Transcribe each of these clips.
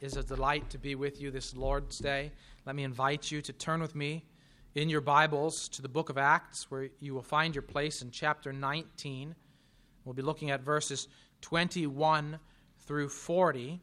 is a delight to be with you this Lord's Day. Let me invite you to turn with me in your Bibles to the book of Acts, where you will find your place in chapter 19. We'll be looking at verses 21 through 40.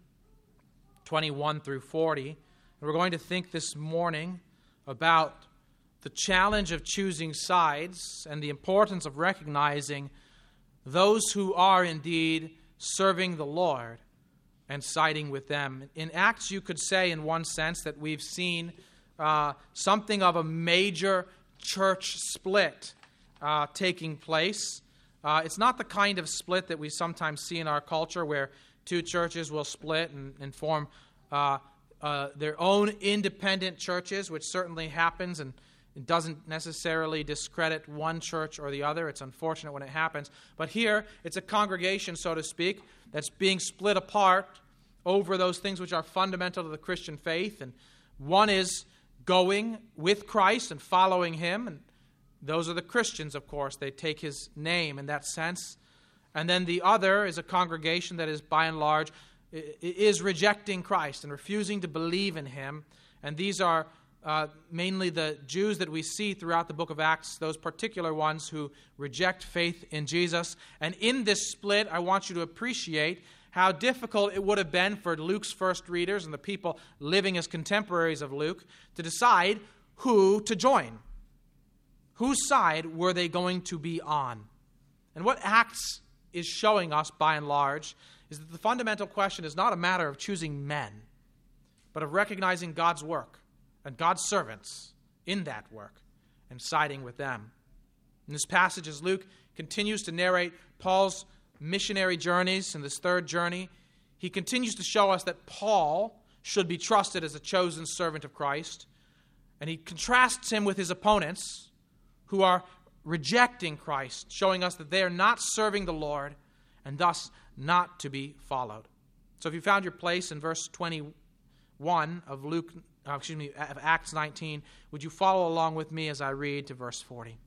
21 through 40. And we're going to think this morning about the challenge of choosing sides and the importance of recognizing those who are indeed serving the Lord and siding with them. In Acts, you could say in one sense that we've seen something of a major church split taking place. It's not the kind of split that we sometimes see in our culture where two churches will split and form their own independent churches, which certainly happens, and it doesn't necessarily discredit one church or the other. It's unfortunate when it happens. But here, it's a congregation, so to speak, that's being split apart over those things which are fundamental to the Christian faith. And one is going with Christ and following Him. And those are the Christians, of course. They take His name in that sense. And then the other is a congregation that is, by and large, is rejecting Christ and refusing to believe in Him. And these are mainly the Jews that we see throughout the book of Acts, those particular ones who reject faith in Jesus. And in this split, I want you to appreciate how difficult it would have been for Luke's first readers and the people living as contemporaries of Luke to decide who to join. Whose side were they going to be on? And what Acts is showing us, by and large, is that the fundamental question is not a matter of choosing men, but of recognizing God's work and God's servants in that work and siding with them. In this passage, as Luke continues to narrate Paul's missionary journeys in this third journey, he continues to show us that Paul should be trusted as a chosen servant of Christ, and he contrasts him with his opponents who are rejecting Christ, showing us that they are not serving the Lord and thus not to be followed. So if you found your place in verse 21 of of Acts 19, would you follow along with me as I read to verse 40?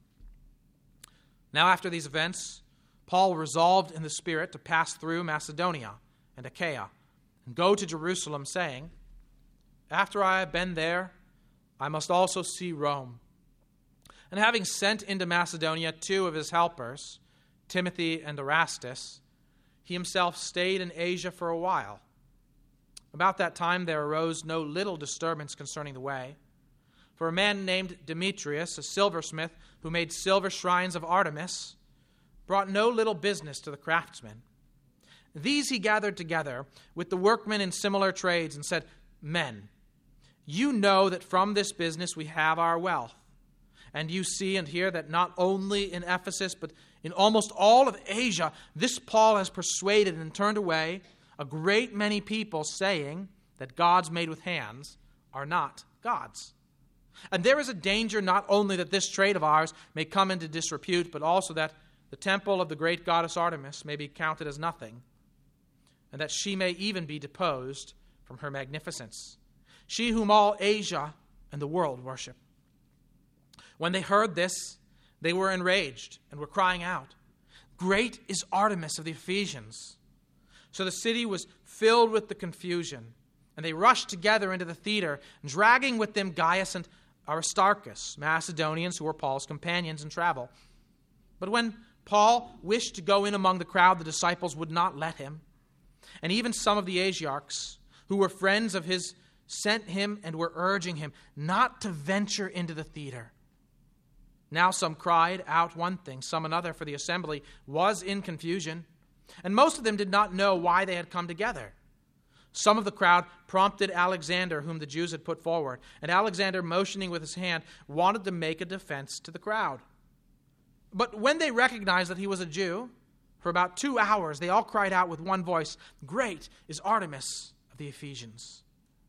Now after these events, Paul resolved in the Spirit to pass through Macedonia and Achaia and go to Jerusalem, saying, after I have been there, I must also see Rome. And having sent into Macedonia two of his helpers, Timothy and Erastus, he himself stayed in Asia for a while. About that time there arose no little disturbance concerning the way. For a man named Demetrius, a silversmith, who made silver shrines of Artemis, brought no little business to the craftsmen. These he gathered together with the workmen in similar trades and said, men, you know that from this business we have our wealth. And you see and hear that not only in Ephesus, but in almost all of Asia, this Paul has persuaded and turned away a great many people, saying that gods made with hands are not gods. And there is a danger not only that this trade of ours may come into disrepute, but also that the temple of the great goddess Artemis may be counted as nothing, and that she may even be deposed from her magnificence, she whom all Asia and the world worship. When they heard this, they were enraged and were crying out, great is Artemis of the Ephesians. So the city was filled with the confusion, and they rushed together into the theater, dragging with them Gaius and Aristarchus, Macedonians who were Paul's companions in travel. But when Paul wished to go in among the crowd, the disciples would not let him. And even some of the Asiarchs, who were friends of his, sent him and were urging him not to venture into the theater. Now some cried out one thing, some another, for the assembly was in confusion, and most of them did not know why they had come together. Some of the crowd prompted Alexander, whom the Jews had put forward, and Alexander, motioning with his hand, wanted to make a defense to the crowd. But when they recognized that he was a Jew, for about 2 hours they all cried out with one voice, great is Artemis of the Ephesians.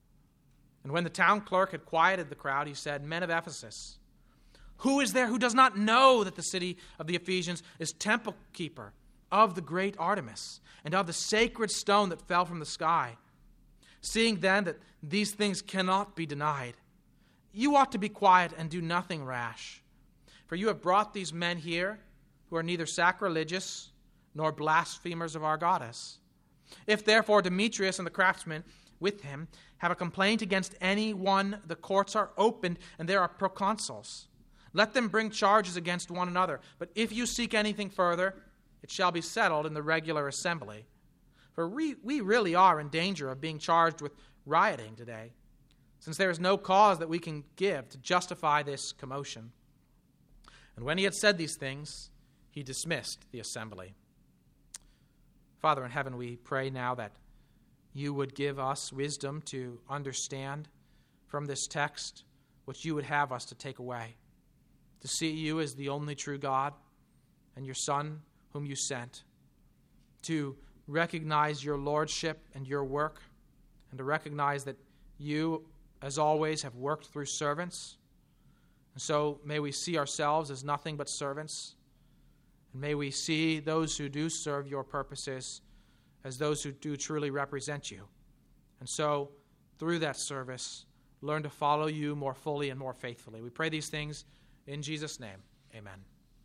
And when the town clerk had quieted the crowd, he said, men of Ephesus, who is there who does not know that the city of the Ephesians is temple keeper of the great Artemis and of the sacred stone that fell from the sky? Seeing then that these things cannot be denied, you ought to be quiet and do nothing rash. For you have brought these men here who are neither sacrilegious nor blasphemers of our goddess. If therefore Demetrius and the craftsmen, with him have a complaint against anyone, the courts are opened, and there are proconsuls. Let them bring charges against one another. But if you seek anything further, it shall be settled in the regular assembly. For we really are in danger of being charged with rioting today, since there is no cause that we can give to justify this commotion." And when he had said these things, he dismissed the assembly. Father in heaven, we pray now that you would give us wisdom to understand from this text what you would have us to take away, to see you as the only true God and your Son whom you sent, to recognize your lordship and your work, and to recognize that you, as always, have worked through servants. And so may we see ourselves as nothing but servants, and may we see those who do serve your purposes as those who do truly represent you. And so, through that service, learn to follow you more fully and more faithfully. We pray these things in Jesus' name. Amen.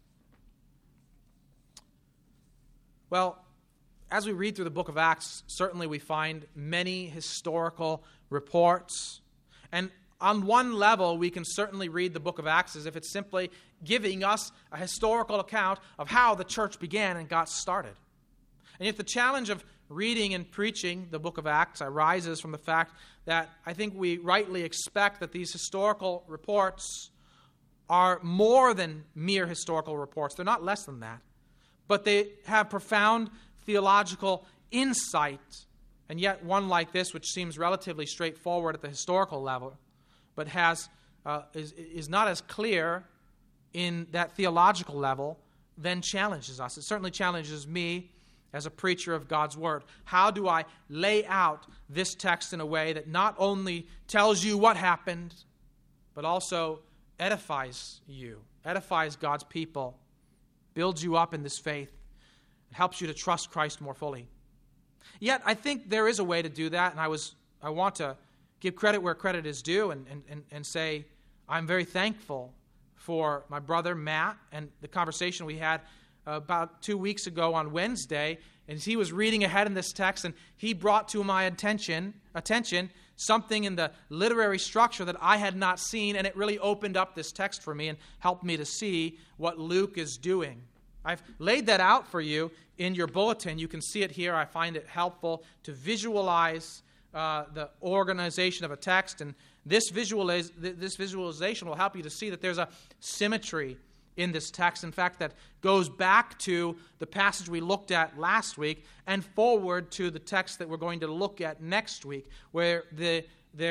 Well, as we read through the book of Acts, certainly we find many historical reports. And on one level, we can certainly read the book of Acts as if it's simply giving us a historical account of how the church began and got started. And yet the challenge of reading and preaching the book of Acts arises from the fact that I think we rightly expect that these historical reports are more than mere historical reports. They're not less than that. But they have profound theological insight, and yet one like this, which seems relatively straightforward at the historical level, but is not as clear in that theological level, then challenges us. It certainly challenges me as a preacher of God's Word. How do I lay out this text in a way that not only tells you what happened, but also edifies you, edifies God's people, builds you up in this faith, helps you to trust Christ more fully? Yet I think there is a way to do that, and I want to give credit where credit is due and say I'm very thankful for my brother Matt and the conversation we had about 2 weeks ago on Wednesday, and he was reading ahead in this text, and he brought to my attention something in the literary structure that I had not seen, and it really opened up this text for me and helped me to see what Luke is doing. I've laid that out for you in your bulletin. You can see it here. I find it helpful to visualize the organization of a text, and this visualization will help you to see that there's a symmetry in this text, in fact, that goes back to the passage we looked at last week and forward to the text that we're going to look at next week, where the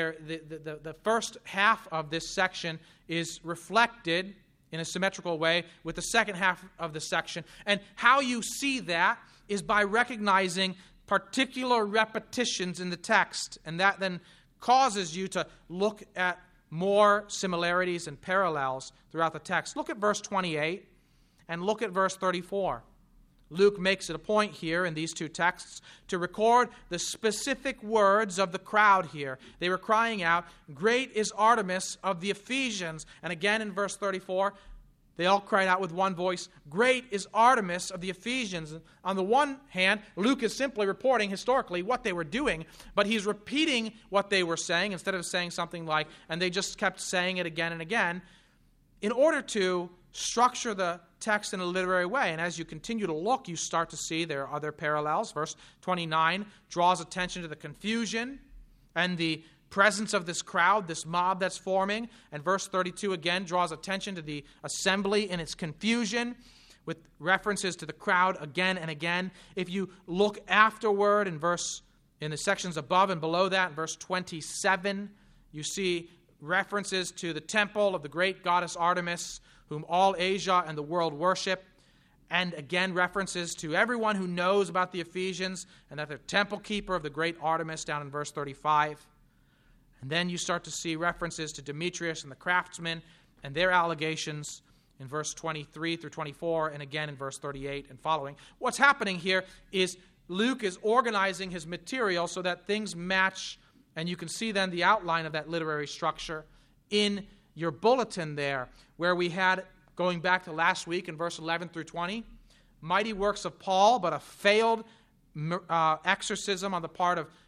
first half of this section is reflected in a symmetrical way with the second half of the section. And how you see that is by recognizing particular repetitions in the text, and that then causes you to look at more similarities and parallels throughout the text. Look at verse 28 and look at verse 34. Luke makes it a point here in these two texts to record the specific words of the crowd here. They were crying out, "Great is Artemis of the Ephesians." And again in verse 34, they all cried out with one voice, "Great is Artemis of the Ephesians." On the one hand, Luke is simply reporting historically what they were doing, but he's repeating what they were saying instead of saying something like, and they just kept saying it again and again, in order to structure the text in a literary way. And as you continue to look, you start to see there are other parallels. Verse 29 draws attention to the confusion and the presence of this crowd, this mob that's forming. And verse 32 again draws attention to the assembly in its confusion, with references to the crowd again and again. If you look afterward in the sections above and below that, in verse 27, you see references to the temple of the great goddess Artemis, whom all Asia and the world worship. And again, references to everyone who knows about the Ephesians and that they're temple keeper of the great Artemis down in verse 35. And then you start to see references to Demetrius and the craftsmen and their allegations in verse 23 through 24, and again in verse 38 and following. What's happening here is Luke is organizing his material so that things match, and you can see then the outline of that literary structure in your bulletin there, where we had, going back to last week in verse 11 through 20, mighty works of Paul, but a failed exorcism on the part of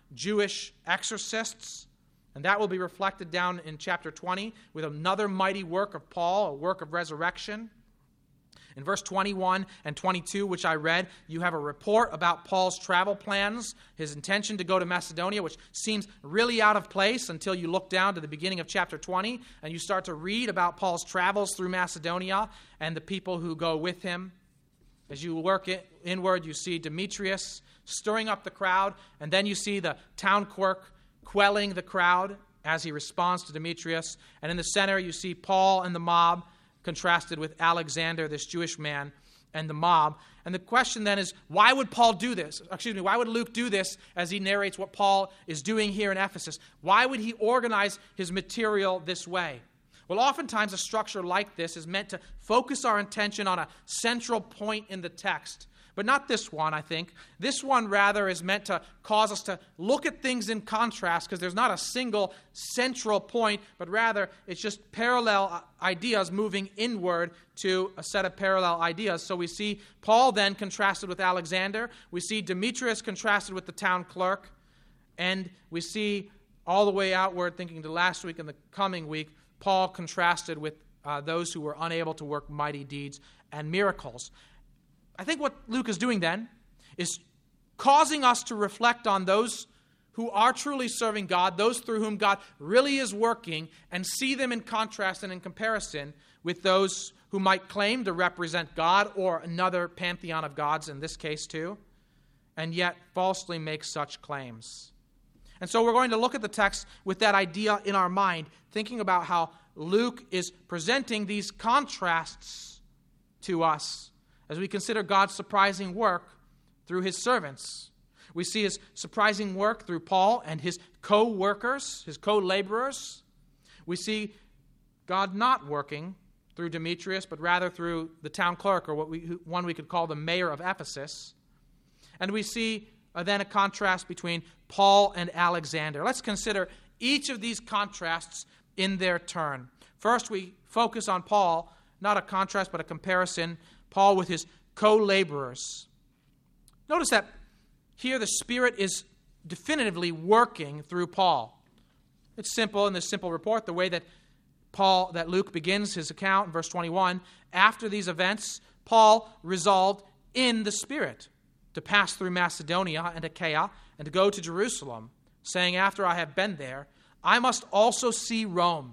Jewish exorcists. And that will be reflected down in chapter 20 with another mighty work of Paul, a work of resurrection. In verse 21 and 22, which I read, you have a report about Paul's travel plans, his intention to go to Macedonia, which seems really out of place until you look down to the beginning of chapter 20 and you start to read about Paul's travels through Macedonia and the people who go with him. As you work inward, you see Demetrius stirring up the crowd, and then you see the town clerk quelling the crowd as he responds to Demetrius. And in the center, you see Paul and the mob, contrasted with Alexander, this Jewish man, and the mob. And the question then is, why would Paul do this? Why would Luke do this as he narrates what Paul is doing here in Ephesus? Why would he organize his material this way? Well, oftentimes a structure like this is meant to focus our attention on a central point in the text. But not this one, I think. This one, rather, is meant to cause us to look at things in contrast, because there's not a single central point, but rather it's just parallel ideas moving inward to a set of parallel ideas. So we see Paul then contrasted with Alexander. We see Demetrius contrasted with the town clerk. And we see all the way outward, thinking to last week and the coming week, Paul contrasted with those who were unable to work mighty deeds and miracles. I think what Luke is doing then is causing us to reflect on those who are truly serving God, those through whom God really is working, and see them in contrast and in comparison with those who might claim to represent God or another pantheon of gods in this case too, and yet falsely make such claims. And so we're going to look at the text with that idea in our mind, thinking about how Luke is presenting these contrasts to us as we consider God's surprising work through his servants. We see his surprising work through Paul and his co-workers, his co-laborers. We see God not working through Demetrius, but rather through the town clerk, or one we could call the mayor of Ephesus. And we see then a contrast between Paul and Alexander. Let's consider each of these contrasts in their turn. First, we focus on Paul, not a contrast, but a comparison. Paul with his co-laborers. Notice that here the Spirit is definitively working through Paul. It's simple in this simple report, the way that Luke begins his account in verse 21. After these events, Paul resolved in the Spirit to pass through Macedonia and Achaia and to go to Jerusalem, saying, after I have been there, I must also see Rome.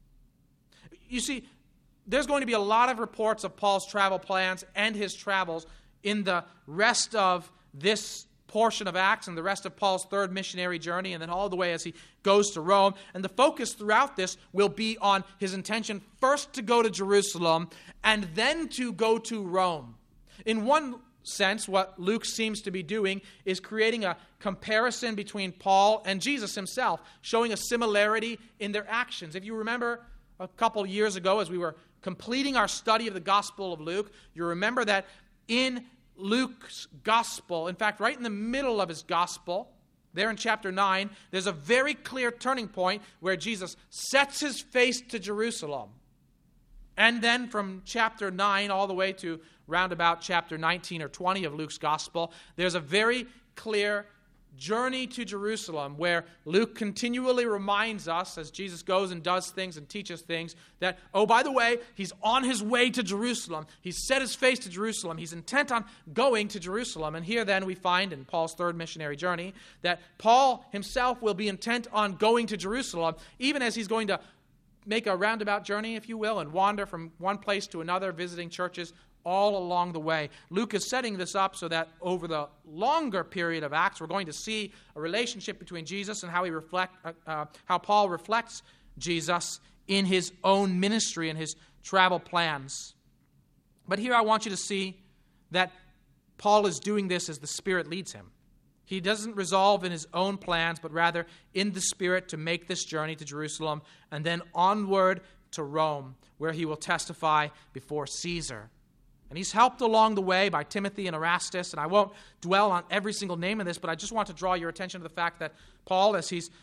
You see, there's going to be a lot of reports of Paul's travel plans and his travels in the rest of this portion of Acts and the rest of Paul's third missionary journey, and then all the way as he goes to Rome. And the focus throughout this will be on his intention first to go to Jerusalem and then to go to Rome. In one sense, what Luke seems to be doing is creating a comparison between Paul and Jesus himself, showing a similarity in their actions. If you remember a couple years ago as we were completing our study of the Gospel of Luke, you remember that in Luke's Gospel, in fact, right in the middle of his Gospel, there in chapter 9, there's a very clear turning point where Jesus sets his face to Jerusalem. And then from chapter 9 all the way to round about chapter 19 or 20 of Luke's Gospel, there's a very clear journey to Jerusalem where Luke continually reminds us as Jesus goes and does things and teaches things that, oh, by the way, he's on his way to Jerusalem. He's set his face to Jerusalem. He's intent on going to Jerusalem. And here then we find in Paul's third missionary journey that Paul himself will be intent on going to Jerusalem, even as he's going to make a roundabout journey, if you will, and wander from one place to another, visiting churches all along the way. Luke is setting this up so that over the longer period of Acts, we're going to see a relationship between Jesus and how Paul reflects Jesus in his own ministry and his travel plans. But here I want you to see that Paul is doing this as the Spirit leads him. He doesn't resolve in his own plans, but rather in the Spirit to make this journey to Jerusalem and then onward to Rome, where he will testify before Caesar. And he's helped along the way by Timothy and Erastus, and I won't dwell on every single name of this, but I just want to draw your attention to the fact that Paul, as he's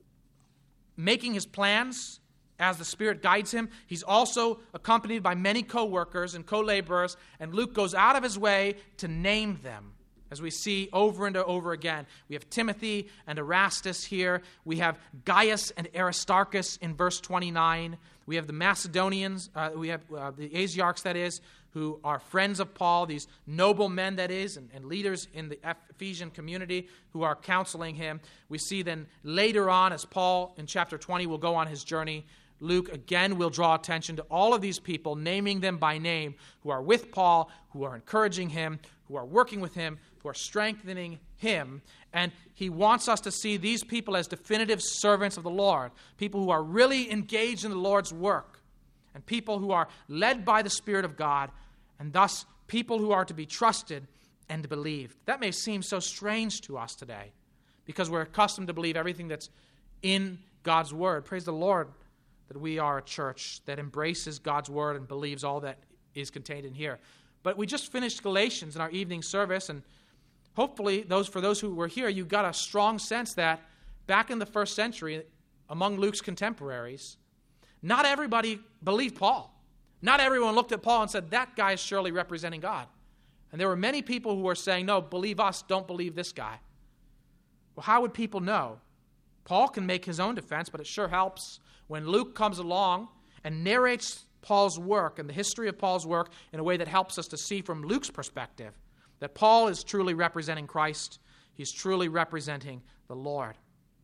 making his plans, as the Spirit guides him, he's also accompanied by many co-workers and co-laborers, and Luke goes out of his way to name them as we see over and over again. We have Timothy and Erastus here. We have Gaius and Aristarchus in verse 29. We have the Macedonians, we have the Asiarchs, that is, who are friends of Paul, these noble men, that is, and leaders in the Ephesian community who are counseling him. We see then later on, as Paul in chapter 20 will go on his journey, Luke again will draw attention to all of these people, naming them by name, who are with Paul, who are encouraging him, who are working with him, who are strengthening him. And he wants us to see these people as definitive servants of the Lord, people who are really engaged in the Lord's work, and people who are led by the Spirit of God, and thus people who are to be trusted and believed. That may seem so strange to us today, because we're accustomed to believe everything that's in God's Word. Praise the Lord that we are a church that embraces God's Word and believes all that is contained in here. But we just finished Galatians in our evening service, and hopefully for those who were here, you got a strong sense that back in the first century, among Luke's contemporaries, not everybody believed Paul. Not everyone looked at Paul and said, that guy is surely representing God. And there were many people who were saying, no, believe us, don't believe this guy. Well, how would people know? Paul can make his own defense, but it sure helps when Luke comes along and narrates Paul's work and the history of Paul's work in a way that helps us to see from Luke's perspective that Paul is truly representing Christ. He's truly representing the Lord.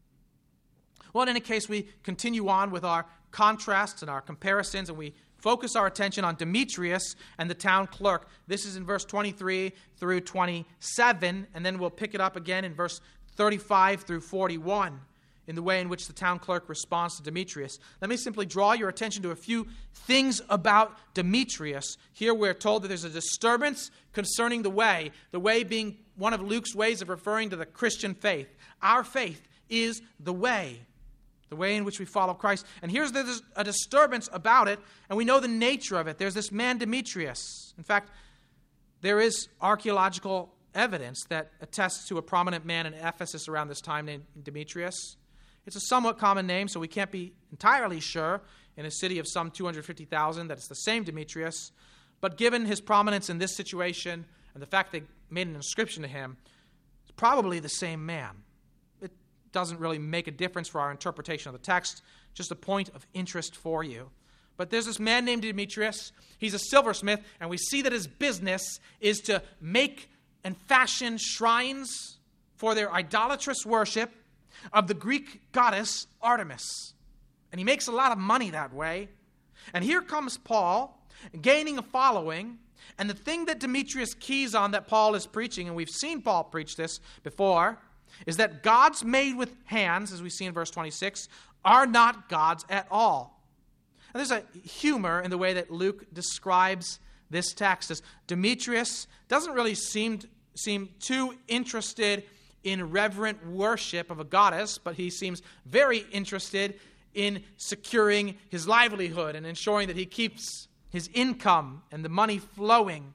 Well, in any case, we continue on with our contrasts and our comparisons, and we focus our attention on Demetrius and the town clerk. This is in verse 23 through 27, and then we'll pick it up again in verse 35 through 41 in the way in which the town clerk responds to Demetrius. Let me simply draw your attention to a few things about Demetrius. Here we're told that there's a disturbance concerning the way being one of Luke's ways of referring to the Christian faith. Our faith is the way in which we follow Christ. And here's a disturbance about it, and we know the nature of it. There's this man Demetrius. In fact, there is archaeological evidence that attests to a prominent man in Ephesus around this time named Demetrius. It's a somewhat common name, so we can't be entirely sure in a city of some 250,000 that it's the same Demetrius. But given his prominence in this situation and the fact they made an inscription to him, it's probably the same man. It doesn't really make a difference for our interpretation of the text, just a point of interest for you. But there's this man named Demetrius. He's a silversmith, and we see that his business is to make and fashion shrines for their idolatrous worship of the Greek goddess Artemis. And he makes a lot of money that way. And here comes Paul, gaining a following. And the thing that Demetrius keys on that Paul is preaching, and we've seen Paul preach this before, is that gods made with hands, as we see in verse 26, are not gods at all. And there's a humor in the way that Luke describes this text, as Demetrius doesn't really seem too interested in reverent worship of a goddess, but he seems very interested in securing his livelihood and ensuring that he keeps his income and the money flowing.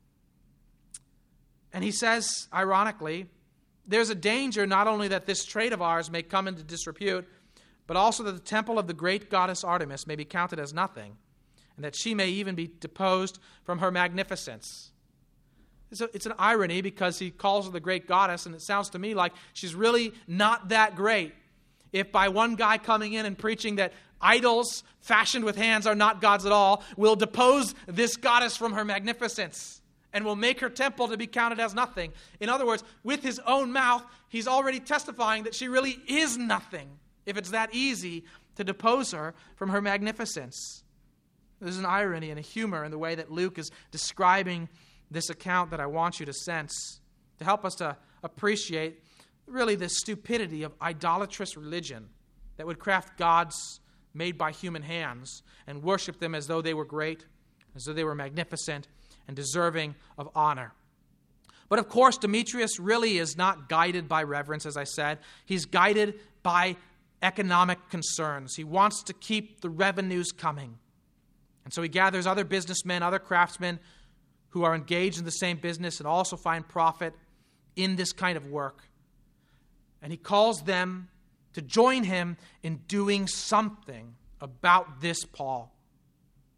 And he says, ironically, there's a danger not only that this trade of ours may come into disrepute, but also that the temple of the great goddess Artemis may be counted as nothing, and that she may even be deposed from her magnificence. It's an irony because he calls her the great goddess, and it sounds to me like she's really not that great. If by one guy coming in and preaching that idols fashioned with hands are not gods at all, will depose this goddess from her magnificence and will make her temple to be counted as nothing. In other words, with his own mouth, he's already testifying that she really is nothing, if it's that easy to depose her from her magnificence. There's an irony and a humor in the way that Luke is describing this account that I want you to sense, to help us to appreciate really the stupidity of idolatrous religion that would craft gods made by human hands and worship them as though they were great, as though they were magnificent and deserving of honor. But of course, Demetrius really is not guided by reverence, as I said. He's guided by economic concerns. He wants to keep the revenues coming. And so he gathers other businessmen, other craftsmen who are engaged in the same business and also find profit in this kind of work. And he calls them to join him in doing something about this Paul.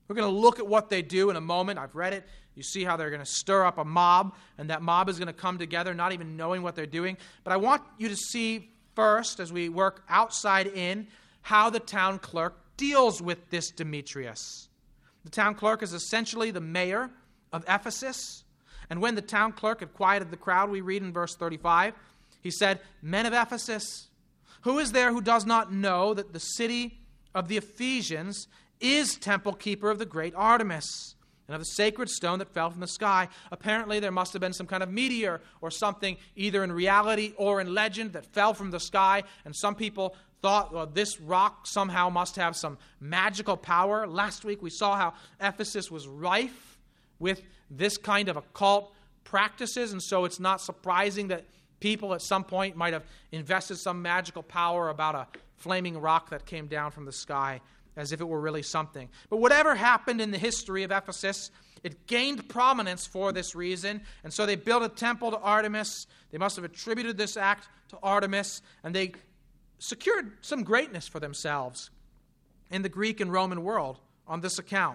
We're going to look at what they do in a moment. I've read it. You see how they're going to stir up a mob, and that mob is going to come together not even knowing what they're doing. But I want you to see first, as we work outside in, how the town clerk deals with this Demetrius. The town clerk is essentially the mayor of Ephesus. And when the town clerk had quieted the crowd, we read in verse 35, he said, "Men of Ephesus, who is there who does not know that the city of the Ephesians is temple keeper of the great Artemis, and of the sacred stone that fell from the sky?" Apparently there must have been some kind of meteor or something, either in reality or in legend, that fell from the sky, and some people thought, well, this rock somehow must have some magical power. Last week we saw how Ephesus was rife with this kind of occult practices, and so it's not surprising that people at some point might have invested some magical power about a flaming rock that came down from the sky, as if it were really something. But whatever happened in the history of Ephesus, it gained prominence for this reason, and so they built a temple to Artemis. They must have attributed this act to Artemis, and they secured some greatness for themselves in the Greek and Roman world on this account.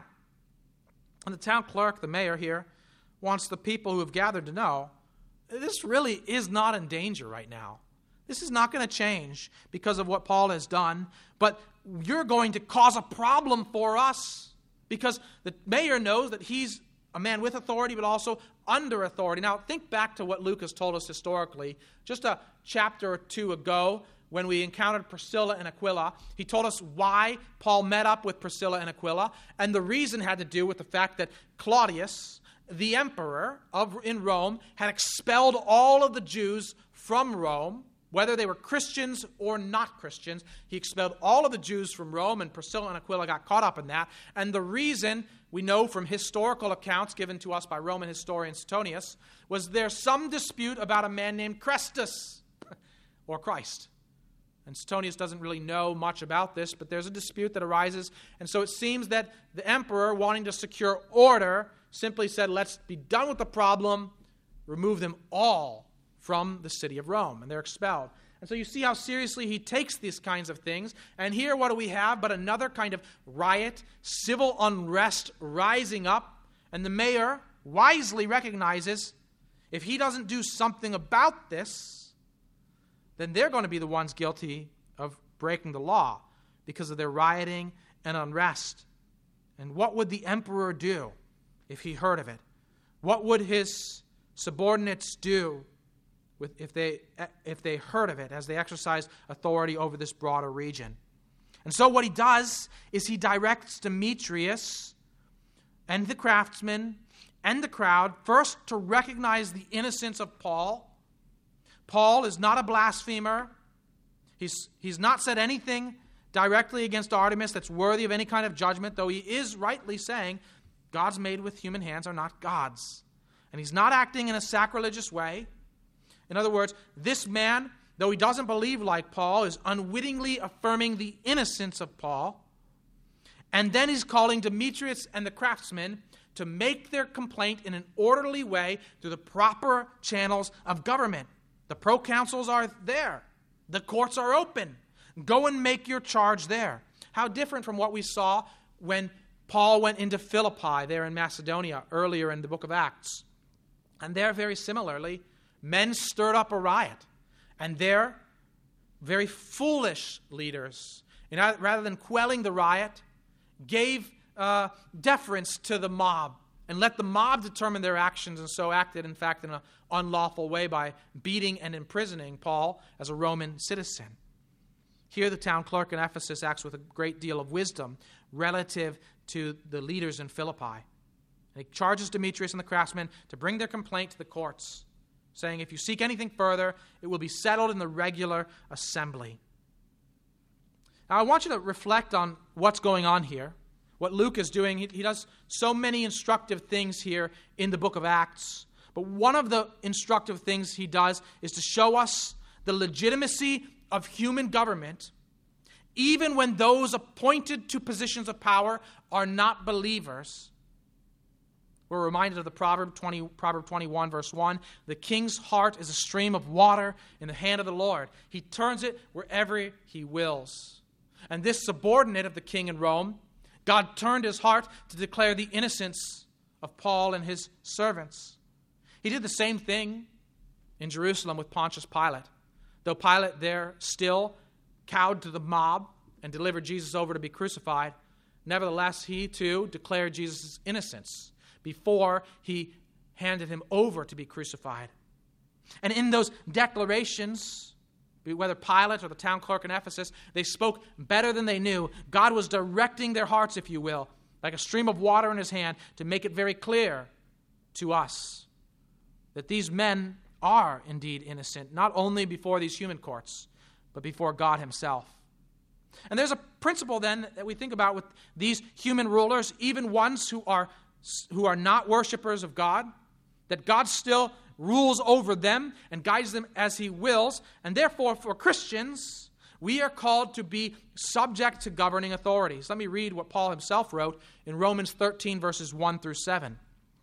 And the town clerk, the mayor here, wants the people who have gathered to know this really is not in danger right now. This is not going to change because of what Paul has done, but you're going to cause a problem for us, because the mayor knows that he's a man with authority but also under authority. Now, think back to what Luke has told us historically. Just a chapter or two ago, when we encountered Priscilla and Aquila, he told us why Paul met up with Priscilla and Aquila, and the reason had to do with the fact that Claudius, the emperor in Rome, had expelled all of the Jews from Rome, whether they were Christians or not Christians. He expelled all of the Jews from Rome, and Priscilla and Aquila got caught up in that. And the reason, we know from historical accounts given to us by Roman historian Suetonius, was there's some dispute about a man named Chrestus, or Christ. And Suetonius doesn't really know much about this, but there's a dispute that arises. And so it seems that the emperor, wanting to secure order, simply said, let's be done with the problem, remove them all from the city of Rome, and they're expelled. And so you see how seriously he takes these kinds of things. And here what do we have but another kind of riot, civil unrest rising up, and the mayor wisely recognizes if he doesn't do something about this, then they're going to be the ones guilty of breaking the law because of their rioting and unrest. And what would the emperor do if he heard of it? What would his subordinates do if they heard of it as they exercise authority over this broader region? And so what he does is he directs Demetrius and the craftsmen and the crowd first to recognize the innocence of Paul. Paul is not a blasphemer. He's not said anything directly against Artemis that's worthy of any kind of judgment, though he is rightly saying gods made with human hands are not gods. And he's not acting in a sacrilegious way. In other words, this man, though he doesn't believe like Paul, is unwittingly affirming the innocence of Paul. And then he's calling Demetrius and the craftsmen to make their complaint in an orderly way through the proper channels of government. The proconsuls are there. The courts are open. Go and make your charge there. How different from what we saw when Paul went into Philippi there in Macedonia earlier in the book of Acts. And there, very similarly, men stirred up a riot. And there, very foolish leaders, rather than quelling the riot, gave deference to the mob and let the mob determine their actions, and so acted, in fact, in an unlawful way by beating and imprisoning Paul as a Roman citizen. Here the town clerk in Ephesus acts with a great deal of wisdom relative to the leaders in Philippi. And he charges Demetrius and the craftsmen to bring their complaint to the courts, saying, if you seek anything further, it will be settled in the regular assembly. Now, I want you to reflect on what's going on here, what Luke is doing. He does so many instructive things here in the book of Acts. But one of the instructive things he does is to show us the legitimacy of human government, even when those appointed to positions of power are not believers. We're reminded of the Proverb 21, verse 1. The king's heart is a stream of water in the hand of the Lord. He turns it wherever he wills. And this subordinate of the king in Rome God turned his heart to declare the innocence of Paul and his servants. He did the same thing in Jerusalem with Pontius Pilate. Though Pilate there still cowed to the mob and delivered Jesus over to be crucified, nevertheless he too declared Jesus' innocence before he handed him over to be crucified. And in those declarations, whether Pilate or the town clerk in Ephesus, they spoke better than they knew. God was directing their hearts, if you will, like a stream of water in his hand, to make it very clear to us that these men are indeed innocent, not only before these human courts, but before God himself. And there's a principle then that we think about with these human rulers, even ones who are not worshipers of God, that God still rules over them and guides them as he wills. And therefore, for Christians, we are called to be subject to governing authorities. Let me read what Paul himself wrote in Romans 13, verses 1 through 7.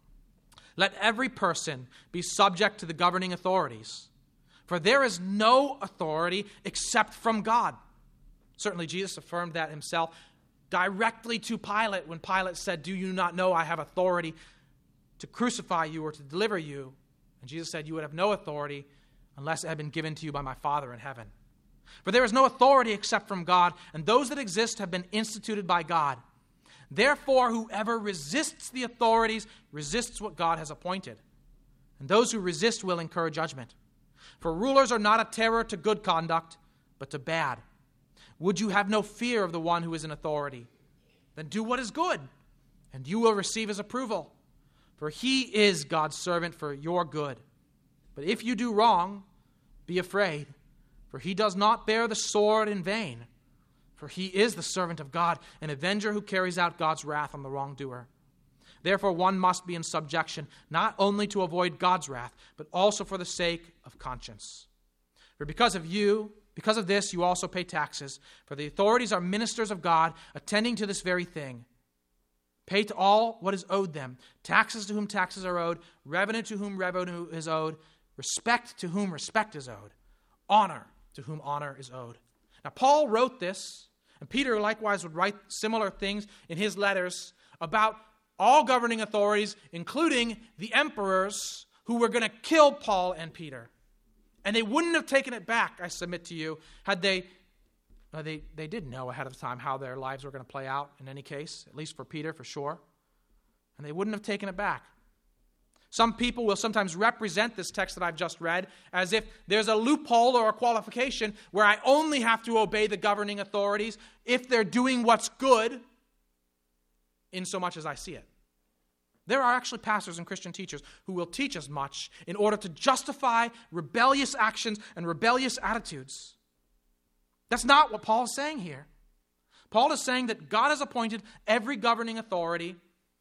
Let every person be subject to the governing authorities, for there is no authority except from God. Certainly Jesus affirmed that himself directly to Pilate when Pilate said, do you not know I have authority to crucify you or to deliver you? And Jesus said, you would have no authority unless it had been given to you by my Father in heaven. For there is no authority except from God, and those that exist have been instituted by God. Therefore, whoever resists the authorities resists what God has appointed. And those who resist will incur judgment. For rulers are not a terror to good conduct, but to bad. Would you have no fear of the one who is in authority? Then do what is good, and you will receive his approval. For he is God's servant for your good. But if you do wrong, be afraid, for he does not bear the sword in vain. For he is the servant of God, an avenger who carries out God's wrath on the wrongdoer. Therefore, one must be in subjection, not only to avoid God's wrath, but also for the sake of conscience. For because of this, you also pay taxes, for the authorities are ministers of God, attending to this very thing. Pay to all what is owed them, taxes to whom taxes are owed, revenue to whom revenue is owed, respect to whom respect is owed, honor to whom honor is owed. Now, Paul wrote this, and Peter likewise would write similar things in his letters about all governing authorities, including the emperors who were going to kill Paul and Peter. And they wouldn't have taken it back, I submit to you, had they did know ahead of time how their lives were going to play out in any case, at least for Peter, for sure. And they wouldn't have taken it back. Some people will sometimes represent this text that I've just read as if there's a loophole or a qualification where I only have to obey the governing authorities if they're doing what's good, in so much as I see it. There are actually pastors and Christian teachers who will teach as much in order to justify rebellious actions and rebellious attitudes. That's not what Paul is saying here. Paul is saying that God has appointed every governing authority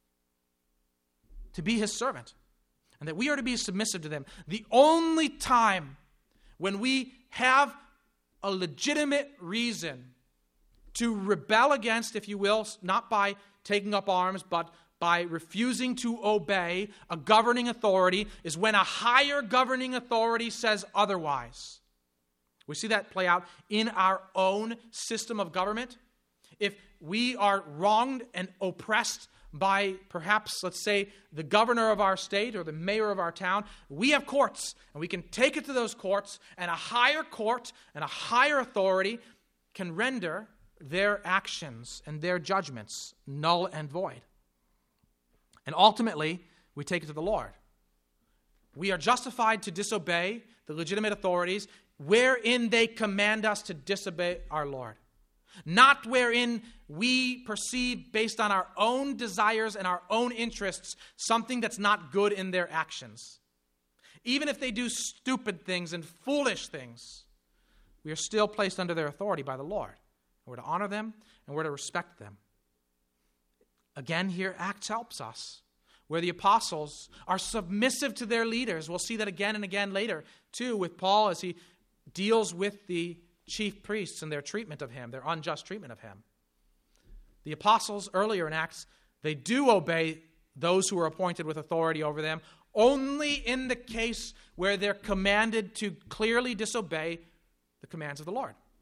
to be his servant, and that we are to be submissive to them. The only time when we have a legitimate reason to rebel against, if you will, not by taking up arms, but by refusing to obey a governing authority, is when a higher governing authority says otherwise. We see that play out in our own system of government. If we are wronged and oppressed by perhaps, let's say, the governor of our state or the mayor of our town, we have courts, and we can take it to those courts, and a higher court and a higher authority can render their actions and their judgments null and void. And ultimately, we take it to the Lord. We are justified to disobey the legitimate authorities wherein they command us to disobey our Lord. Not wherein we perceive, based on our own desires and our own interests, something that's not good in their actions. Even if they do stupid things and foolish things, we are still placed under their authority by the Lord. We're to honor them and we're to respect them. Again, here Acts helps us, where the apostles are submissive to their leaders. We'll see that again and again later, too, with Paul as he deals with the chief priests and their treatment of him, their unjust treatment of him. The apostles earlier in Acts, they do obey those who are appointed with authority over them only in the case where they're commanded to clearly disobey the commands of the Lord.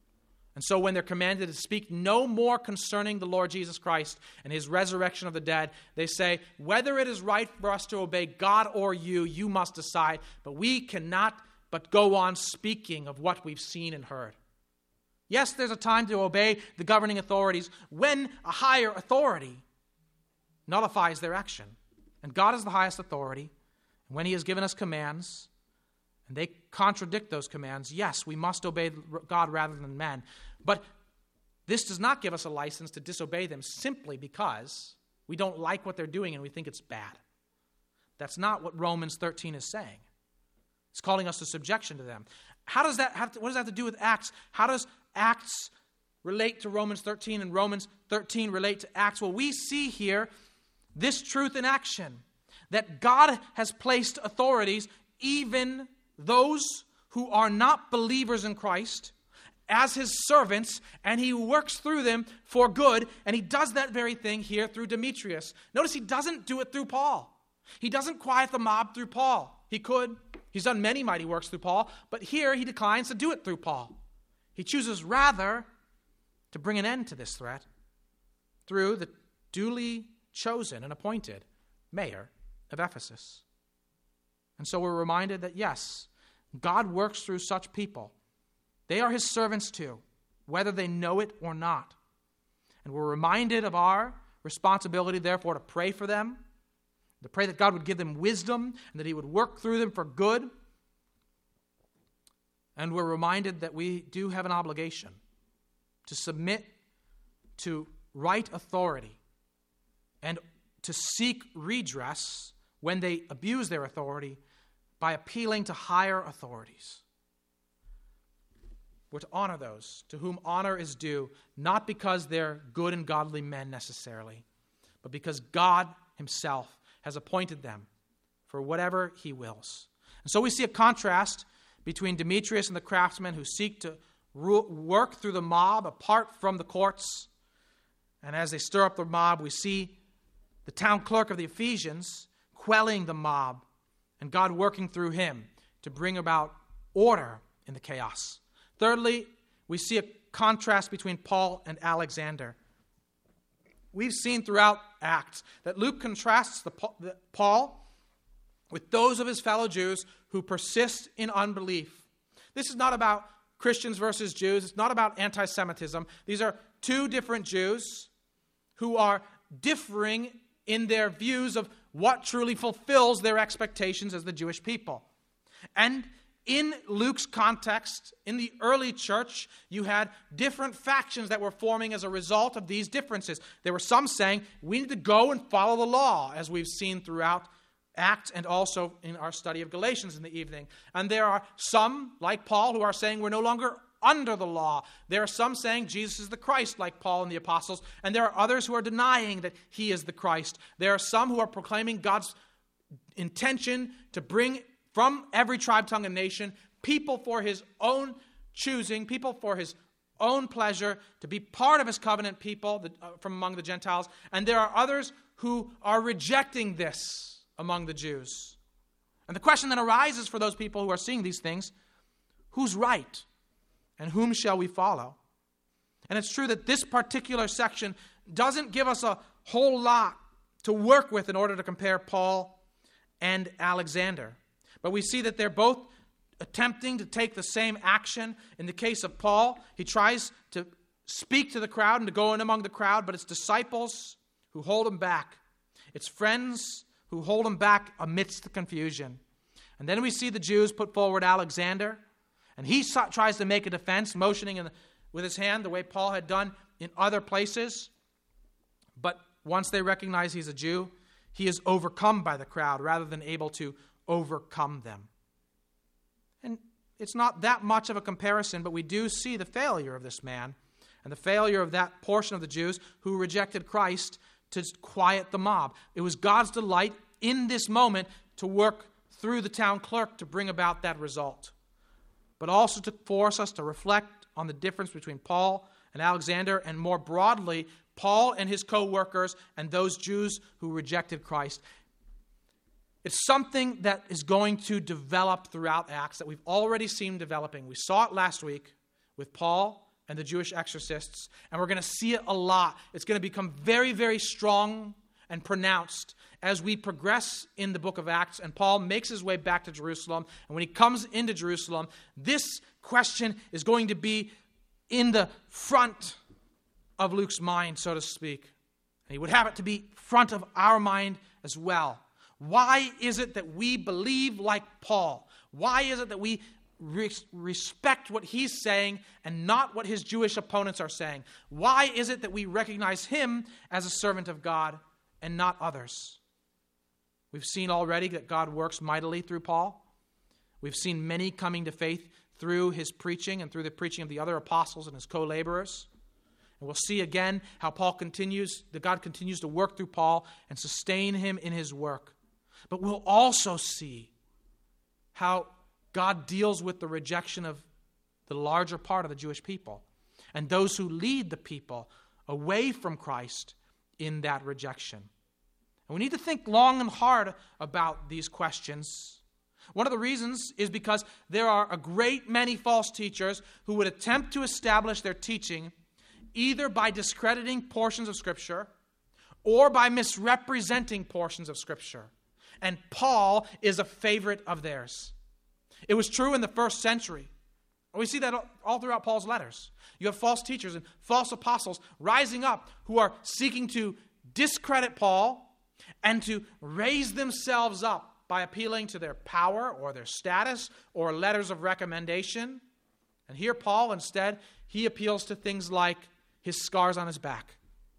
And so when they're commanded to speak no more concerning the Lord Jesus Christ and his resurrection of the dead, they say, whether it is right for us to obey God or you must decide. But we cannot but go on speaking of what we've seen and heard. Yes, there's a time to obey the governing authorities when a higher authority nullifies their action. And God is the highest authority. And when he has given us commands, and they contradict those commands, yes, we must obey God rather than men. But this does not give us a license to disobey them simply because we don't like what they're doing and we think it's bad. That's not what Romans 13 is saying. It's calling us to subjection to them. What does that have to do with Acts? How does Acts relate to Romans 13 and Romans 13 relate to Acts? Well, we see here this truth in action, that God has placed authorities, even those who are not believers in Christ, as his servants, and he works through them for good, and he does that very thing here through Demetrius. Notice he doesn't do it through Paul. He doesn't quiet the mob through Paul. He could. He's done many mighty works through Paul, but here he declines to do it through Paul. He chooses rather to bring an end to this threat through the duly chosen and appointed mayor of Ephesus. And so we're reminded that yes, God works through such people. They are his servants too, whether they know it or not. And we're reminded of our responsibility, therefore, to pray for them, to pray that God would give them wisdom and that he would work through them for good. And we're reminded that we do have an obligation to submit to right authority and to seek redress when they abuse their authority by appealing to higher authorities. We're to honor those to whom honor is due, not because they're good and godly men necessarily, but because God himself has appointed them for whatever he wills. And so we see a contrast between Demetrius and the craftsmen who seek to work through the mob apart from the courts. And as they stir up the mob, we see the town clerk of the Ephesians quelling the mob and God working through him to bring about order in the chaos. Thirdly, we see a contrast between Paul and Alexander. We've seen throughout Acts that Luke contrasts Paul with those of his fellow Jews who persist in unbelief. This is not about Christians versus Jews. It's not about anti-Semitism. These are two different Jews who are differing in their views of what truly fulfills their expectations as the Jewish people. And in Luke's context, in the early church, you had different factions that were forming as a result of these differences. There were some saying, we need to go and follow the law, as we've seen throughout Acts and also in our study of Galatians in the evening. And there are some, like Paul, who are saying we're no longer under the law. There are some saying Jesus is the Christ, like Paul and the apostles. And there are others who are denying that he is the Christ. There are some who are proclaiming God's intention to bring from every tribe, tongue, and nation people for his own choosing, people for his own pleasure, to be part of his covenant people from among the Gentiles. And there are others who are rejecting this among the Jews. And the question that arises for those people who are seeing these things, who's right and whom shall we follow? And it's true that this particular section doesn't give us a whole lot to work with in order to compare Paul and Alexander. But we see that they're both attempting to take the same action. In the case of Paul, he tries to speak to the crowd and to go in among the crowd, but it's disciples who hold him back. It's friends who hold him back amidst the confusion. And then we see the Jews put forward Alexander, and he tries to make a defense, motioning with his hand the way Paul had done in other places. But once they recognize he's a Jew, he is overcome by the crowd rather than able to overcome them. And it's not that much of a comparison, but we do see the failure of this man and the failure of that portion of the Jews who rejected Christ to quiet the mob. It was God's delight in this moment to work through the town clerk to bring about that result, but also to force us to reflect on the difference between Paul and Alexander, and more broadly, Paul and his co-workers and those Jews who rejected Christ. It's something that is going to develop throughout Acts that we've already seen developing. We saw it last week with Paul and the Jewish exorcists, and we're going to see it a lot. It's going to become very, very strong and pronounced as we progress in the book of Acts, and Paul makes his way back to Jerusalem. And when he comes into Jerusalem, this question is going to be in the front of Luke's mind, so to speak. And he would have it to be front of our mind as well. Why is it that we believe like Paul? Why is it that we respect what he's saying and not what his Jewish opponents are saying? Why is it that we recognize him as a servant of God and not others? We've seen already that God works mightily through Paul. We've seen many coming to faith through his preaching and through the preaching of the other apostles and his co-laborers. And we'll see again how God continues to work through Paul and sustain him in his work. But we'll also see how God deals with the rejection of the larger part of the Jewish people and those who lead the people away from Christ in that rejection. And we need to think long and hard about these questions. One of the reasons is because there are a great many false teachers who would attempt to establish their teaching either by discrediting portions of Scripture or by misrepresenting portions of Scripture. And Paul is a favorite of theirs. It was true in the first century. We see that all throughout Paul's letters. You have false teachers and false apostles rising up who are seeking to discredit Paul and to raise themselves up by appealing to their power or their status or letters of recommendation. And here Paul, instead, he appeals to things like his scars on his back.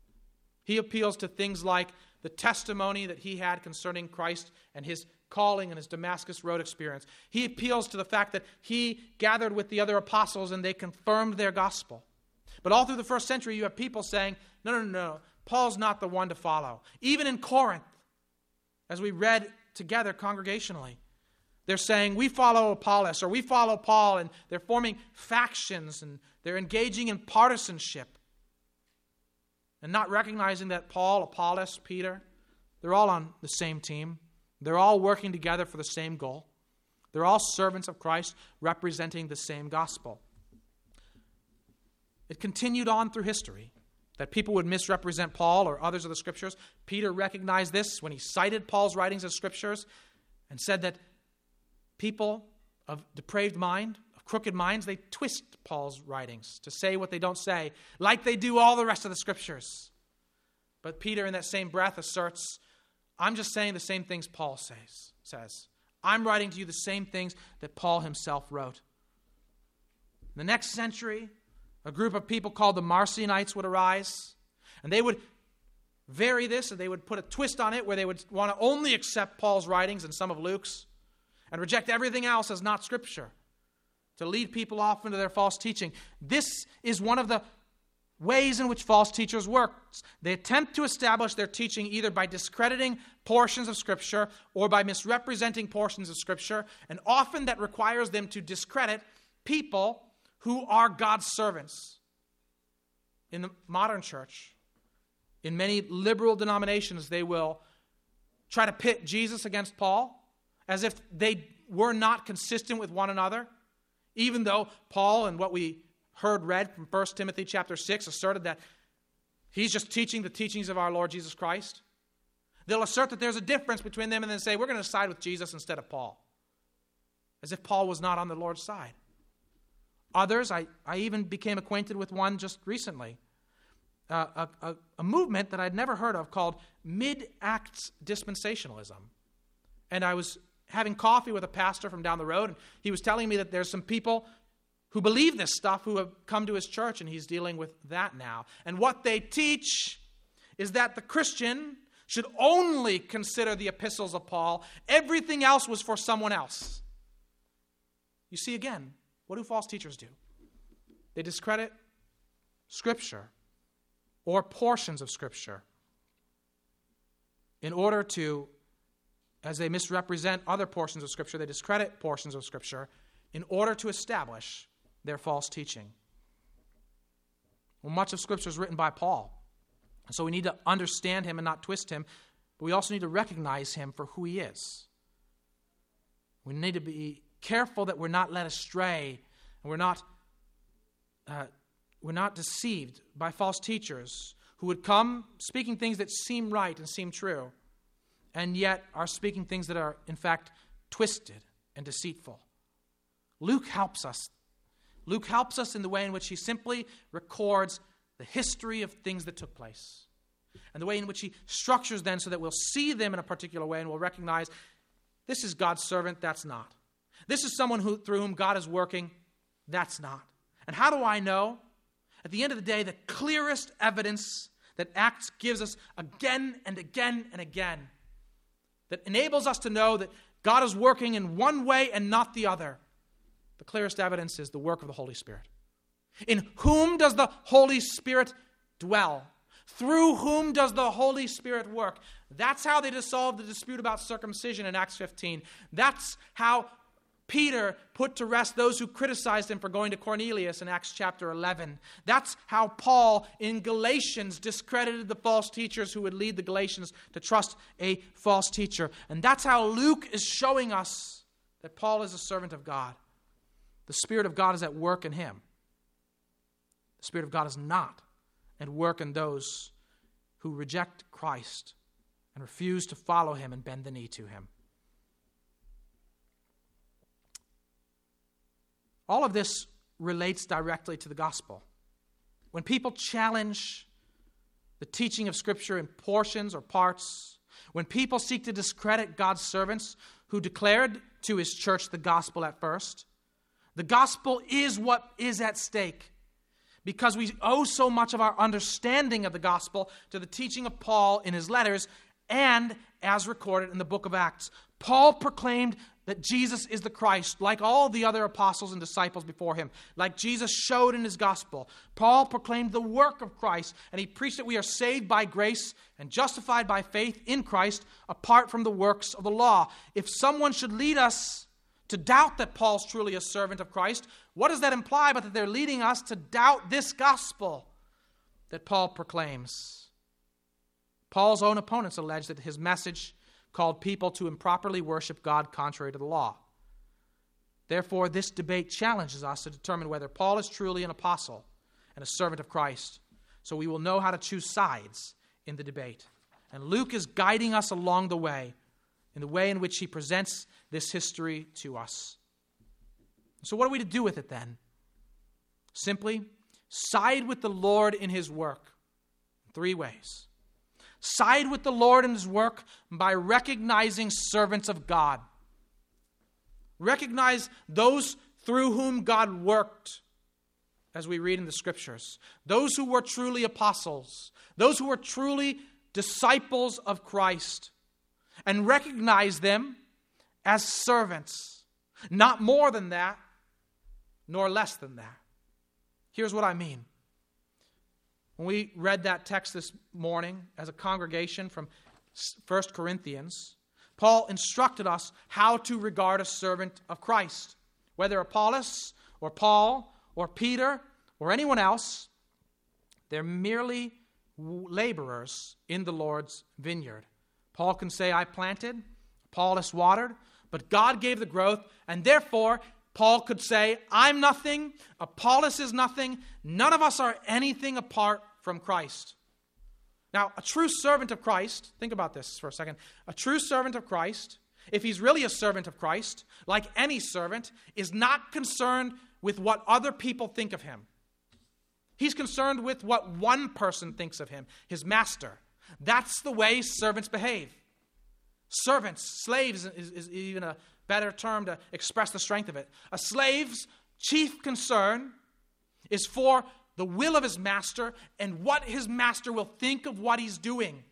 He appeals to things like the testimony that he had concerning Christ and his calling and his Damascus Road experience. He appeals to the fact that he gathered with the other apostles and they confirmed their gospel. But all through the first century, you have people saying, no, Paul's not the one to follow. Even in Corinth, as we read together congregationally, they're saying, we follow Apollos or we follow Paul, and they're forming factions and they're engaging in partisanship and not recognizing that Paul, Apollos, Peter, they're all on the same team. They're all working together for the same goal. They're all servants of Christ representing the same gospel. It continued on through history that people would misrepresent Paul or others of the Scriptures. Peter recognized this when he cited Paul's writings as Scriptures and said that people of depraved mind, of crooked minds, they twist Paul's writings to say what they don't say, like they do all the rest of the Scriptures. But Peter, in that same breath, asserts, I'm just saying the same things Paul says. I'm writing to you the same things that Paul himself wrote. In the next century, a group of people called the Marcionites would arise, and they would vary this, and they would put a twist on it where they would want to only accept Paul's writings and some of Luke's and reject everything else as not Scripture, to lead people off into their false teaching. This is one of the ways in which false teachers work. They attempt to establish their teaching either by discrediting portions of Scripture or by misrepresenting portions of Scripture, and often that requires them to discredit people who are God's servants. In the modern church, in many liberal denominations, they will try to pit Jesus against Paul as if they were not consistent with one another, even though Paul, and what we read from 1 Timothy chapter 6, asserted that he's just teaching the teachings of our Lord Jesus Christ. They'll assert that there's a difference between them and then say, we're going to side with Jesus instead of Paul, as if Paul was not on the Lord's side. Others, I even became acquainted with one just recently, a movement that I'd never heard of called Mid-Acts Dispensationalism. And I was having coffee with a pastor from down the road, and he was telling me that there's some people who believe this stuff who have come to his church, and he's dealing with that now. And what they teach is that the Christian should only consider the epistles of Paul. Everything else was for someone else. You see, again, what do false teachers do? They discredit Scripture or portions of Scripture in order to, as they misrepresent other portions of Scripture, they discredit portions of Scripture in order to establish their false teaching. Well, much of Scripture is written by Paul. So we need to understand him and not twist him, but we also need to recognize him for who he is. We need to be careful that we're not led astray and we're not we're not deceived by false teachers who would come speaking things that seem right and seem true, and yet are speaking things that are, in fact, twisted and deceitful. Luke helps us. Luke helps us in the way in which he simply records the history of things that took place, and the way in which he structures them so that we'll see them in a particular way and we'll recognize this is God's servant, that's not. This is someone through whom God is working, that's not. And how do I know? At the end of the day, the clearest evidence that Acts gives us again and again and again, that enables us to know that God is working in one way and not the other, the clearest evidence is the work of the Holy Spirit. In whom does the Holy Spirit dwell? Through whom does the Holy Spirit work? That's how they dissolved the dispute about circumcision in Acts 15. That's how Peter put to rest those who criticized him for going to Cornelius in Acts chapter 11. That's how Paul in Galatians discredited the false teachers who would lead the Galatians to trust a false teacher. And that's how Luke is showing us that Paul is a servant of God. The Spirit of God is at work in him. The Spirit of God is not at work in those who reject Christ and refuse to follow him and bend the knee to him. All of this relates directly to the gospel. When people challenge the teaching of Scripture in portions or parts, when people seek to discredit God's servants who declared to his church the gospel at first, the gospel is what is at stake, because we owe so much of our understanding of the gospel to the teaching of Paul in his letters and as recorded in the book of Acts. Paul proclaimed that Jesus is the Christ, like all the other apostles and disciples before him, like Jesus showed in his gospel. Paul proclaimed the work of Christ, and he preached that we are saved by grace and justified by faith in Christ apart from the works of the law. If someone should lead us to doubt that Paul's truly a servant of Christ, what does that imply but that they're leading us to doubt this gospel that Paul proclaims? Paul's own opponents allege that his message called people to improperly worship God contrary to the law. Therefore, this debate challenges us to determine whether Paul is truly an apostle and a servant of Christ, so we will know how to choose sides in the debate. And Luke is guiding us along the way, in the way in which he presents this history to us. So what are we to do with it then? Simply side with the Lord in his work in 3 ways. Side with the Lord in his work by recognizing servants of God. Recognize those through whom God worked, as we read in the Scriptures. Those who were truly apostles. Those who were truly disciples of Christ. And recognize them as servants. Not more than that, nor less than that. Here's what I mean. When we read that text this morning as a congregation from 1 Corinthians, Paul instructed us how to regard a servant of Christ. Whether Apollos or Paul or Peter or anyone else, they're merely laborers in the Lord's vineyard. Paul can say, I planted, Apollos watered, but God gave the growth, and therefore Paul could say, I'm nothing, Apollos is nothing, none of us are anything apart from Christ. Now, a true servant of Christ, think about this for a second, a true servant of Christ, if he's really a servant of Christ, like any servant, is not concerned with what other people think of him. He's concerned with what one person thinks of him, his master. That's the way servants behave. Servants, slaves is even a better term to express the strength of it. A slave's chief concern is for the will of his master and what his master will think of what he's doing.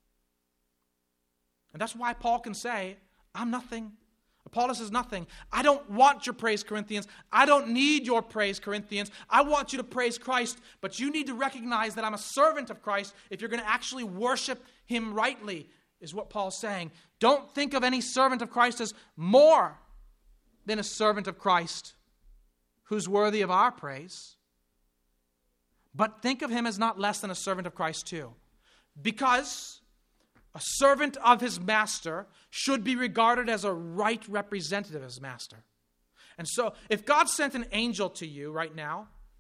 And that's why Paul can say, I'm nothing. Apollos is nothing. I don't want your praise, Corinthians. I don't need your praise, Corinthians. I want you to praise Christ, but you need to recognize that I'm a servant of Christ if you're going to actually worship him rightly, is what Paul's saying. Don't think of any servant of Christ as more than a servant of Christ who's worthy of our praise. But think of him as not less than a servant of Christ too. Because a servant of his master should be regarded as a right representative of his master. And so if God sent an angel to you right now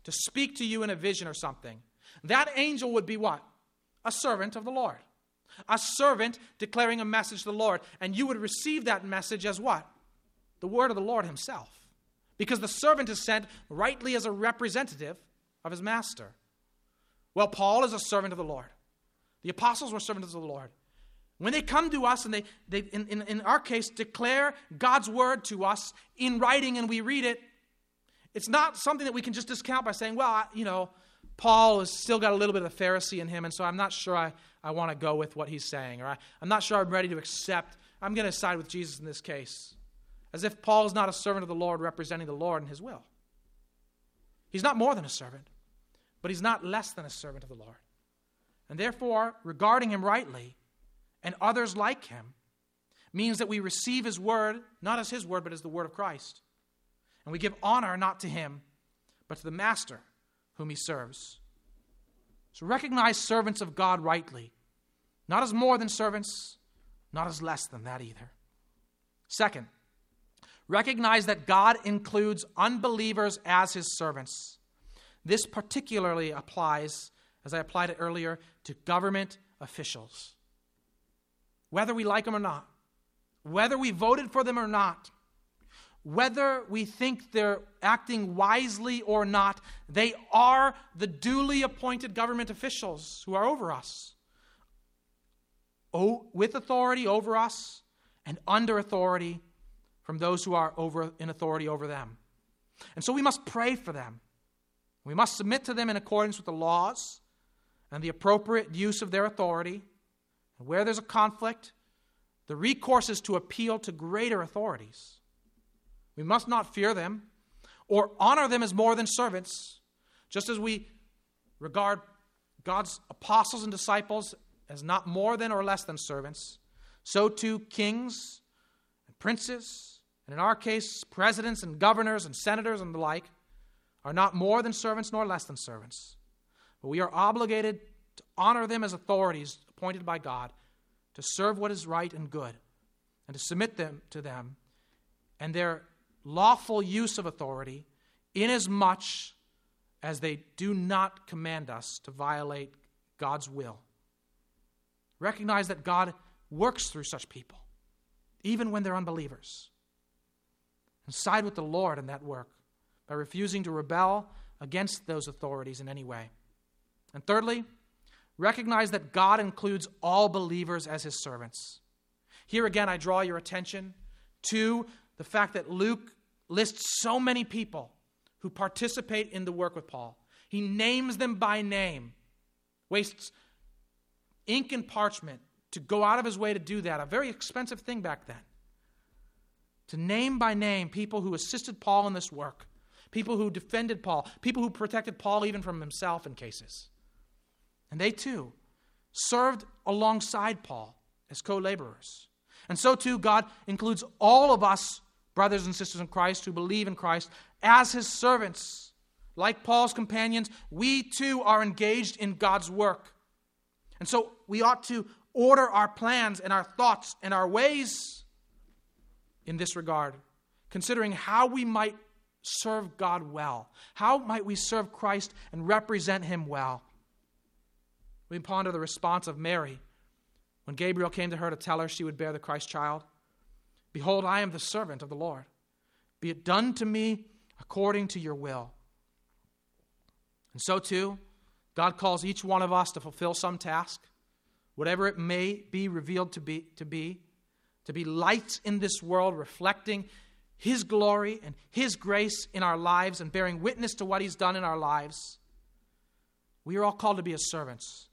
to speak to you in a vision or something, that angel would be what? A servant of the Lord. A servant declaring a message to the Lord. And you would receive that message as what? The word of the Lord himself. Because the servant is sent rightly as a representative of his master. Well, Paul is a servant of the Lord. The apostles were servants of the Lord. When they come to us and they in our case, declare God's word to us in writing and we read it, it's not something that we can just discount by saying, well, Paul has still got a little bit of the Pharisee in him, and so I'm not sure I want to go with what he's saying, or I'm not sure I'm ready to accept. I'm going to side with Jesus in this case. As if Paul is not a servant of the Lord representing the Lord and his will. He's not more than a servant, but he's not less than a servant of the Lord. And therefore, regarding him rightly and others like him means that we receive his word, not as his word, but as the word of Christ. And we give honor not to him, but to the master whom he serves. So recognize servants of God rightly, not as more than servants, not as less than that either. Second, recognize that God includes unbelievers as his servants. This particularly applies, as I applied it earlier, to government officials. Whether we like them or not, whether we voted for them or not, whether we think they're acting wisely or not, they are the duly appointed government officials who are over us. With authority over us and under authority from those who are in authority over them. And so we must pray for them. We must submit to them in accordance with the laws and the appropriate use of their authority. And where there's a conflict, the recourse is to appeal to greater authorities. We must not fear them or honor them as more than servants, just as we regard God's apostles and disciples as not more than or less than servants. So too kings and princes, and in our case, presidents and governors and senators and the like, are not more than servants nor less than servants. But we are obligated to honor them as authorities appointed by God, to serve what is right and good, and to submit them to them and their lawful use of authority, inasmuch as they do not command us to violate God's will. Recognize that God works through such people, even when they're unbelievers. And side with the Lord in that work by refusing to rebel against those authorities in any way. And thirdly, recognize that God includes all believers as his servants. Here again, I draw your attention to the fact that Luke lists so many people who participate in the work with Paul. He names them by name, wastes ink and parchment to go out of his way to do that, a very expensive thing back then. To name by name people who assisted Paul in this work, people who defended Paul, people who protected Paul even from himself in cases. And they too served alongside Paul as co-laborers. And so too God includes all of us, brothers and sisters in Christ, who believe in Christ, as his servants. Like Paul's companions, we too are engaged in God's work. And so we ought to order our plans and our thoughts and our ways in this regard, considering how we might serve God well. How might we serve Christ and represent him well? We ponder the response of Mary when Gabriel came to her to tell her she would bear the Christ child. Behold, I am the servant of the Lord. Be it done to me according to your will. And so too, God calls each one of us to fulfill some task, whatever it may be revealed to be lights in this world, reflecting his glory and his grace in our lives and bearing witness to what he's done in our lives. We are all called to be his servants.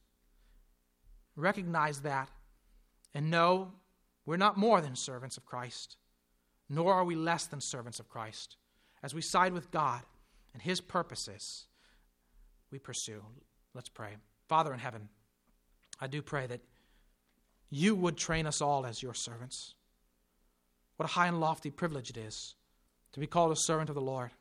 Recognize that and know we're not more than servants of Christ, nor are we less than servants of Christ. As we side with God and his purposes, we pursue. Let's pray. Father in heaven, I do pray that you would train us all as your servants. What a high and lofty privilege it is to be called a servant of the Lord.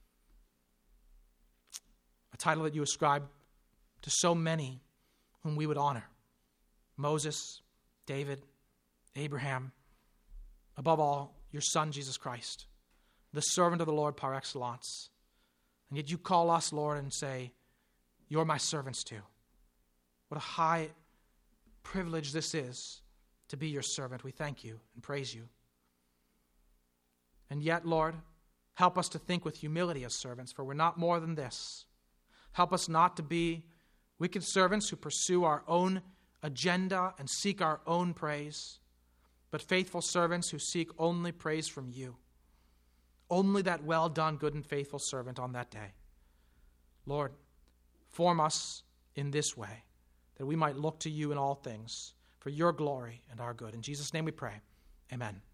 A title that you ascribe to so many whom we would honor. Moses, David, Abraham, above all, your Son, Jesus Christ, the servant of the Lord par excellence. And yet you call us, Lord, and say, you're my servants too. What a high privilege this is to be your servant. We thank you and praise you. And yet, Lord, help us to think with humility as servants, for we're not more than this. Help us not to be wicked servants who pursue our own agenda and seek our own praise, but faithful servants who seek only praise from you. Only that well done, good and faithful servant on that day. Lord, form us in this way, that we might look to you in all things for your glory and our good. In Jesus' name we pray. Amen.